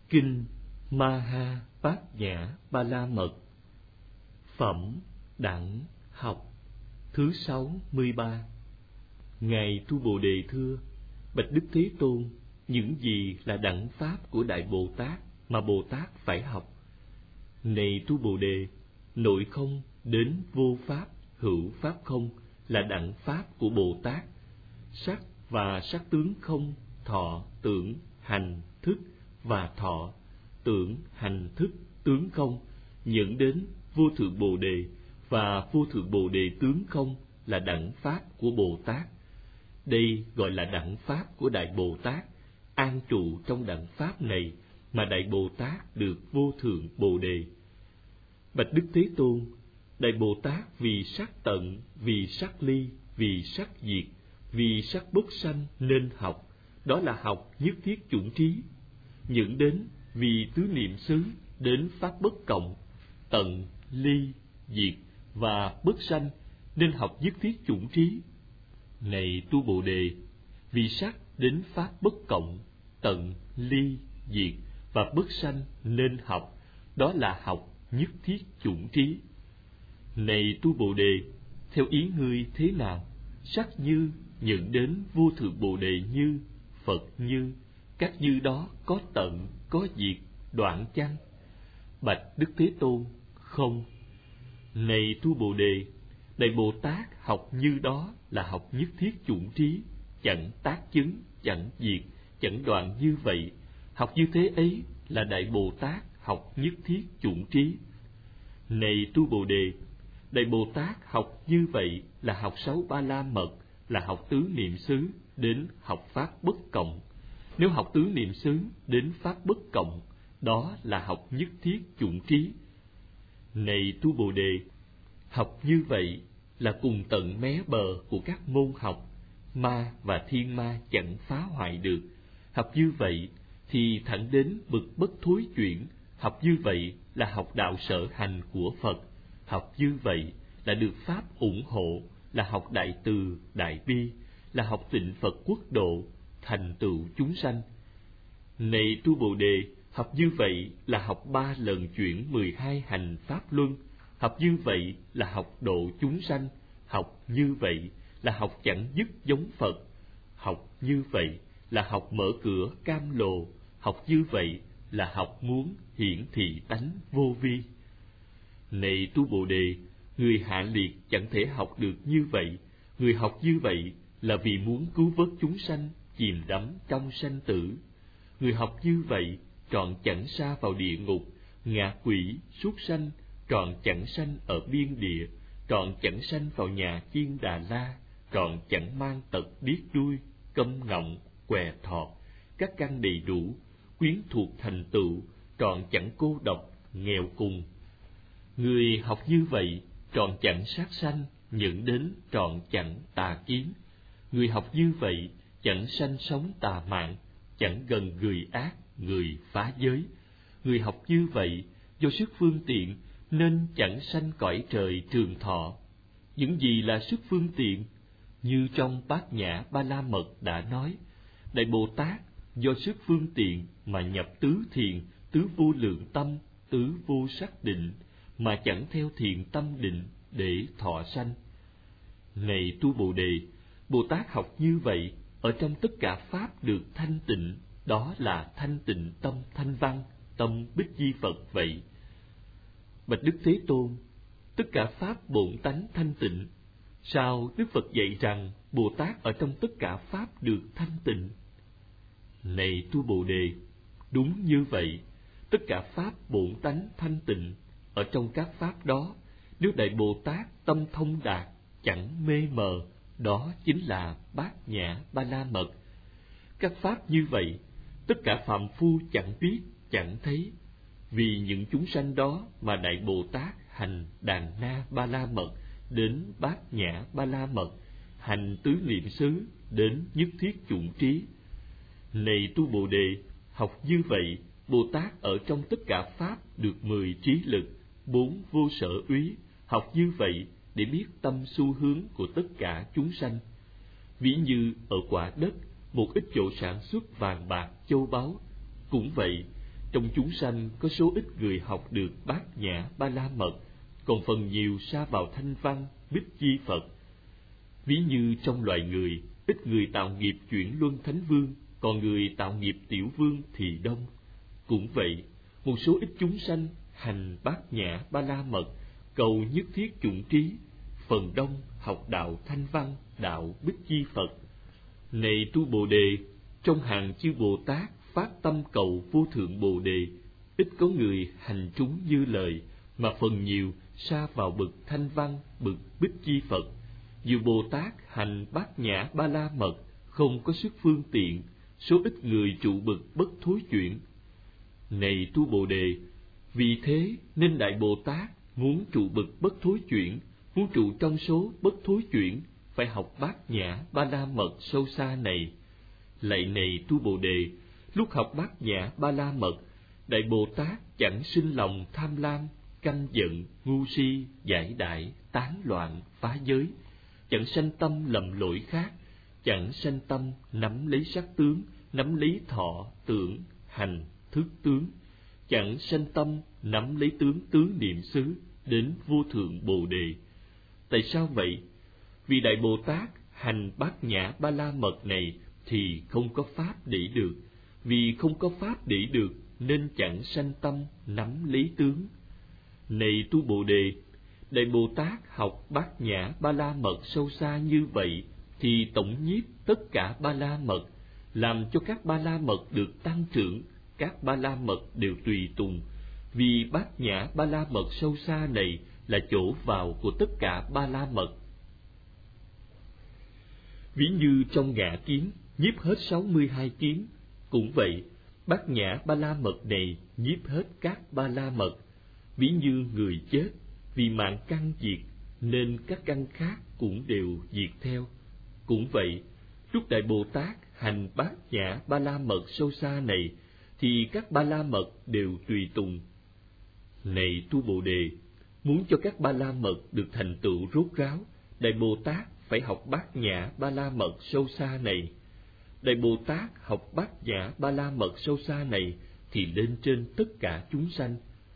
Kinh Maha Bát Nhã Ba La Mật. Phẩm Đẳng Học thứ 63. Ngài Tu Bồ Đề thưa: Bạch Đức Thế Tôn, những gì là đẳng pháp của Đại Bồ Tát mà Bồ Tát phải học? Này Tu Bồ Đề, nội không đến vô pháp, hữu pháp không là đẳng pháp của Bồ Tát. Sắc và sắc tướng không, thọ, tưởng, hành, thức và thọ, tưởng, hành, thức, tướng không, dẫn đến vô thượng Bồ Đề và vô thượng Bồ Đề tướng không là đẳng pháp của Bồ Tát. Đây gọi là đẳng pháp của Đại Bồ Tát. An trụ trong đẳng pháp này mà Đại Bồ Tát được vô thượng Bồ Đề. Bạch Đức Thế Tôn, Đại Bồ Tát vì sắc tận, vì sắc ly, vì sắc diệt, vì sắc bất sanh nên học. Đó là học nhất thiết chủng trí. Những đến vì tứ niệm xứ, đến pháp bất cộng, tận, ly, diệt và bất sanh nên học nhất thiết chủng trí. Này Tu Bồ Đề, vì sắc đến pháp bất cộng, tận, ly, diệt và bất sanh nên học. Đó là học nhất thiết chủng trí. Này Tu Bồ Đề, theo ý ngươi thế nào? Sắc như nhận đến vô thượng Bồ Đề như, Phật như, các như đó có tận, có diệt, đoạn chăng? Bạch Đức Thế Tôn, không. Này Tu Bồ Đề, Đại Bồ Tát học như đó là học nhất thiết chủng trí, chẳng tác chứng, chẳng diệt, chẳng đoạn như vậy. Học như thế ấy là Đại Bồ Tát học nhất thiết chủng trí. Này Tu Bồ Đề, Đại Bồ Tát học như vậy là học 6 Ba La Mật, là học tứ niệm xứ đến học pháp bất cộng. Nếu học tứ niệm xứ đến pháp bất cộng, đó là học nhất thiết chủng trí. Này Tu Bồ Đề, học như vậy là cùng tận mé bờ của các môn học, ma và thiên ma chẳng phá hoại được. Học như vậy thì thẳng đến bực bất thối chuyển. Học như vậy là học đạo sở hành của Phật. Học như vậy là được pháp ủng hộ, là học đại từ, đại bi, là học tịnh Phật quốc độ, thành tựu chúng sanh. Này Tu Bồ Đề, học như vậy là học 3 lần chuyển 12 hành pháp luân. Học như vậy là học độ chúng sanh. Học như vậy là học chẳng dứt giống Phật. Học như vậy là học mở cửa cam lồ. Học như vậy là học muốn hiển thị tánh vô vi. Này Tu Bồ Đề, người hạ liệt chẳng thể học được như vậy. Người học như vậy là vì muốn cứu vớt chúng sanh chìm đắm trong sanh tử. Người học như vậy trọn chẳng sa vào địa ngục, ngạ quỷ, súc sanh, trọn chẳng sanh ở biên địa, trọn chẳng sanh vào nhà Chiên Đà La, trọn chẳng mang tật điếc đuôi, câm ngọng, què thọt, các căn đầy đủ, quyến thuộc thành tựu, trọn chẳng cô độc, nghèo cùng. Người học như vậy trọn chẳng sát sanh, nhận đến trọn chẳng tà kiến. Người học như vậy chẳng sanh sống tà mạng, chẳng gần người ác, người phá giới. Người học như vậy do sức phương tiện nên chẳng sanh cõi trời trường thọ. Những gì là sức phương tiện? Như trong Bát Nhã Ba La Mật đã nói, Đại Bồ Tát do sức phương tiện mà nhập tứ thiền, tứ vô lượng tâm, tứ vô sắc định, mà chẳng theo thiền tâm định để thọ sanh. Này Tu Bồ Đề, Bồ Tát học như vậy ở trong tất cả pháp được thanh tịnh, đó là thanh tịnh tâm thanh văn, tâm Bích Di Phật vậy. Bạch Đức Thế Tôn, tất cả pháp bổn tánh thanh tịnh. Sao Đức Phật dạy rằng Bồ Tát ở trong tất cả pháp được thanh tịnh? Này Tu Bồ Đề, đúng như vậy, tất cả pháp bổn tánh thanh tịnh. Ở trong các pháp đó, nếu Đại Bồ Tát tâm thông đạt, chẳng mê mờ, đó chính là Bát Nhã Ba La Mật. Các pháp như vậy, tất cả phàm phu chẳng biết, chẳng thấy. Vì những chúng sanh đó mà Đại Bồ Tát hành Đàn Na Ba La Mật đến Bát Nhã Ba La Mật, hành tứ niệm xứ đến nhất thiết chủng trí. Này Tu Bồ Đề, học như vậy, Bồ Tát ở trong tất cả pháp được 10 trí lực, 4 vô sở úy. Học như vậy để biết tâm xu hướng của tất cả chúng sanh. Ví như ở quả đất, một ít chỗ sản xuất vàng bạc châu báu. Cũng vậy, trong chúng sanh có số ít người học được Bát Nhã Ba La Mật, còn phần nhiều sa vào Thanh Văn, Bích Chi Phật. Ví như trong loài người, ít người tạo nghiệp chuyển luân Thánh Vương, còn người tạo nghiệp Tiểu Vương thì đông. Cũng vậy, một số ít chúng sanh hành Bát Nhã Ba La Mật, cầu nhất thiết chủng trí, phần đông học đạo Thanh Văn, đạo Bích Chi Phật. Này tu Bồ Đề, trong hàng chư Bồ Tát phát tâm cầu vô thượng Bồ Đề, ít có người hành trúng như lời, mà phần nhiều sa vào bậc Thanh Văn, bậc Bích Chi Phật. Nhiều Bồ Tát hành Bát Nhã Ba La Mật, không có sức phương tiện, số ít người trụ bậc bất thối chuyển. Này tu Bồ Đề, vì thế nên Đại Bồ Tát muốn trụ bậc bất thối chuyển, muốn trụ trong số bất thối chuyển, phải học Bát Nhã Ba La Mật sâu xa này. Lạy này tu Bồ Đề, lúc học Bát Nhã Ba La Mật, Đại Bồ Tát chẳng sinh lòng tham lam, căm giận, ngu si, giải đại, tán loạn, phá giới, chẳng sanh tâm lầm lỗi khác, chẳng sanh tâm nắm lấy sắc tướng, nắm lấy thọ, tưởng, hành, thức tướng, chẳng sanh tâm nắm lấy tướng niệm xứ đến vô thượng Bồ Đề. Tại sao vậy? Vì Đại Bồ Tát hành Bát Nhã Ba La Mật này thì không có pháp để được, vì không có pháp để được nên chẳng sanh tâm nắm lấy tướng. Này tu Bồ Đề, Đại Bồ Tát học Bát Nhã Ba La Mật sâu xa như vậy thì tổng nhiếp tất cả Ba La Mật, làm cho các Ba La Mật được tăng trưởng, các Ba La Mật đều tùy tùng, vì Bát Nhã Ba La Mật sâu xa này là chỗ vào của tất cả Ba La Mật. Ví như trong Ngạ Kiến nhiếp hết 62 kiến, cũng vậy, Bát Nhã Ba La Mật này nhiếp hết các Ba La Mật. Ví như người chết, vì mạng căn diệt, nên các căn khác cũng đều diệt theo. Cũng vậy, lúc Đại Bồ Tát hành Bát Nhã Ba La Mật sâu xa này, thì các Ba La Mật đều tùy tùng. Này tu Bồ Đề, muốn cho các Ba La Mật được thành tựu rốt ráo, Đại Bồ Tát phải học Bát Nhã Ba La Mật sâu xa này. Đại Bồ Tát học Bát Nhã Ba La Mật sâu xa này thì lên trên tất cả chúng sanh.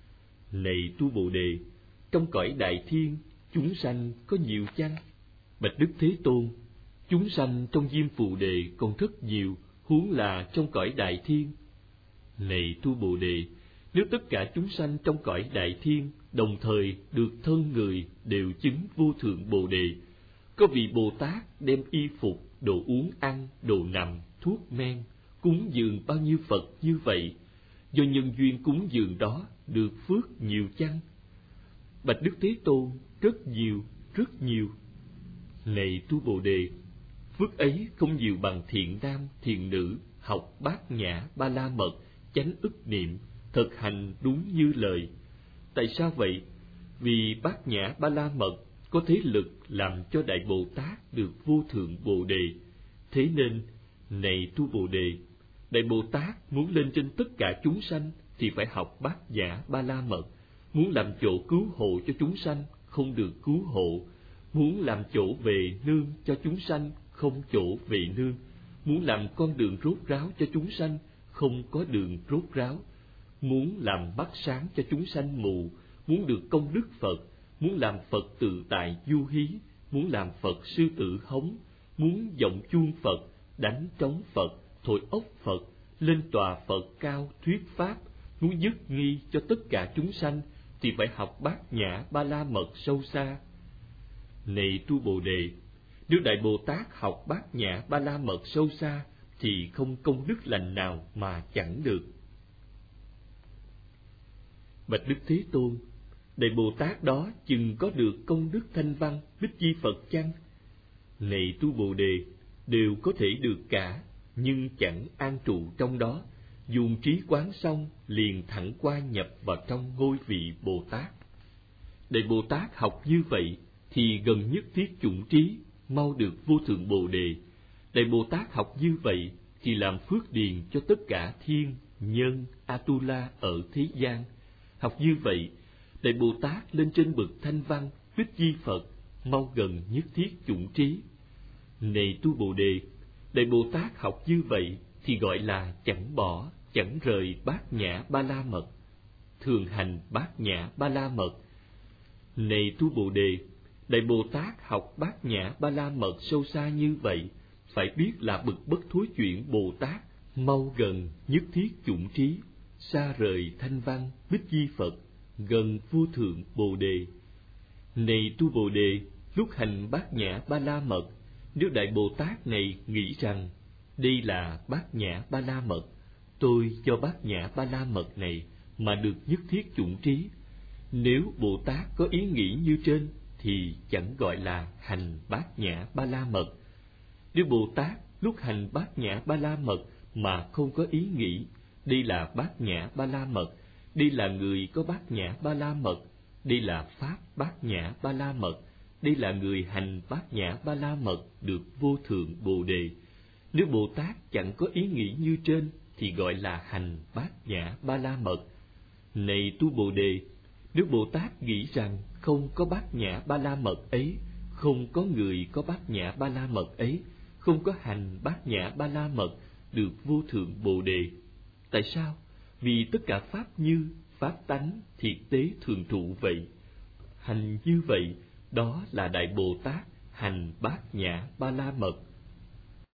Này tu Bồ Đề, trong cõi Đại Thiên, chúng sanh có nhiều chăng? Bạch Đức Thế Tôn, chúng sanh trong Diêm Phù Đề còn rất nhiều, huống là trong cõi Đại Thiên. Này tu Bồ Đề, nếu tất cả chúng sanh trong cõi Đại Thiên đồng thời được thân người đều chứng vô thượng Bồ Đề, có vị Bồ Tát đem y phục, đồ uống ăn, đồ nằm, thuốc men, cúng dường bao nhiêu Phật như vậy, do nhân duyên cúng dường đó được phước nhiều chăng? Bạch Đức Thế Tôn, rất nhiều, rất nhiều. Này tu Bồ Đề, phước ấy không nhiều bằng thiện nam, thiện nữ, học Bát Nhã Ba La Mật, chánh ức niệm, thực hành đúng như lời. Tại sao vậy? Vì Bát Nhã Ba La Mật có thế lực làm cho Đại Bồ Tát được vô thượng Bồ Đề. Thế nên, này tu Bồ Đề, Đại Bồ Tát muốn lên trên tất cả chúng sanh thì phải học Bát Nhã Ba La Mật. Muốn làm chỗ cứu hộ cho chúng sanh, không được cứu hộ. Muốn làm chỗ về nương cho chúng sanh, không chỗ về nương. Muốn làm con đường rốt ráo cho chúng sanh, không có đường rốt ráo. Muốn làm mắt sáng cho chúng sanh mù, muốn được công đức Phật, muốn làm Phật tự tại du hí, muốn làm Phật sư tử hống, muốn vọng chuông Phật, đánh trống Phật, thổi ốc Phật, lên tòa Phật cao thuyết pháp, muốn dứt nghi cho tất cả chúng sanh thì phải học Bát Nhã Ba La Mật sâu xa. Này tu Bồ Đề, nếu Đại Bồ Tát học Bát Nhã Ba La Mật sâu xa thì không công đức lành nào mà chẳng được. Bạch Đức Thế Tôn, Đại Bồ Tát đó chừng có được công đức Thanh Văn, Bích Chi Phật chăng? Này tu Bồ Đề, đều có thể được cả, nhưng chẳng an trụ trong đó. Dùng trí quán xong, liền thẳng qua nhập vào trong ngôi vị Bồ Tát. Đại Bồ Tát học như vậy thì gần nhất thiết chủng trí, mau được vô thượng Bồ Đề. Đại Bồ Tát học như vậy thì làm phước điền cho tất cả thiên, nhân, Atula ở thế gian. Học như vậy, Đại Bồ Tát lên trên bậc Thanh Văn, Bích Chi Phật, mau gần nhất thiết chủng trí. Này tu Bồ Đề, Đại Bồ Tát học như vậy thì gọi là chẳng bỏ, chẳng rời Bát Nhã Ba La Mật, thường hành Bát Nhã Ba La Mật. Này tu Bồ Đề, Đại Bồ Tát học Bát Nhã Ba La Mật sâu xa như vậy, phải biết là bậc bất thối chuyển Bồ Tát, mau gần nhất thiết chủng trí, xa rời thanh văn bích di Phật, gần vô thượng Bồ Đề. Này tu Bồ Đề, lúc hành Bát Nhã Ba La Mật, nếu Đại Bồ Tát này nghĩ rằng đây là Bát Nhã Ba La Mật, tôi cho Bát Nhã Ba La Mật này mà được nhất thiết chủng trí, nếu Bồ Tát có ý nghĩ như trên thì chẳng gọi là hành Bát Nhã Ba La Mật. Nếu Bồ Tát lúc hành Bát Nhã Ba La Mật mà không có ý nghĩ đây là Bát Nhã Ba La Mật, đây là người có Bát Nhã Ba La Mật, đây là pháp Bát Nhã Ba La Mật, đây là người hành Bát Nhã Ba La Mật được vô thượng Bồ Đề, nếu Bồ Tát chẳng có ý nghĩ như trên thì gọi là hành Bát Nhã Ba La Mật. Này tu Bồ Đề, nếu Bồ Tát nghĩ rằng không có Bát Nhã Ba La Mật ấy, không có người có Bát Nhã Ba La Mật ấy, không có hành Bát Nhã Ba La Mật được vô thượng Bồ Đề. Tại sao? Vì tất cả pháp như, pháp tánh, thiệt tế thường trụ vậy. Hành như vậy, đó là Đại Bồ Tát hành Bát Nhã Ba La Mật.